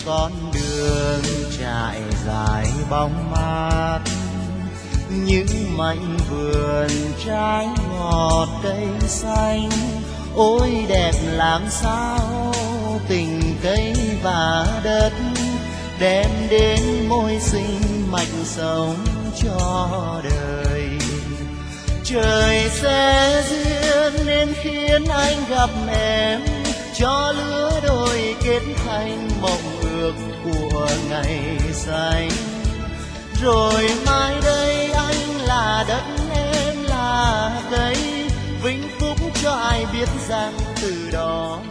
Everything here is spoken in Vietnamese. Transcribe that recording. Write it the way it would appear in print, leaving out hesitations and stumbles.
con đường trải dài bóng mát, những mảnh vườn trái ngọt cây xanh. Ôi đẹp làm sao tình cây và đất, đem đến môi sinh mạnh sống cho đời. Trời sẽ duyên nên khiến anh gặp em, cho lứa đôi kết thành mộng ước của ngày xanh. Rồi mai đây anh là đất, em là cây, vĩnh phúc cho ai biết rằng từ đó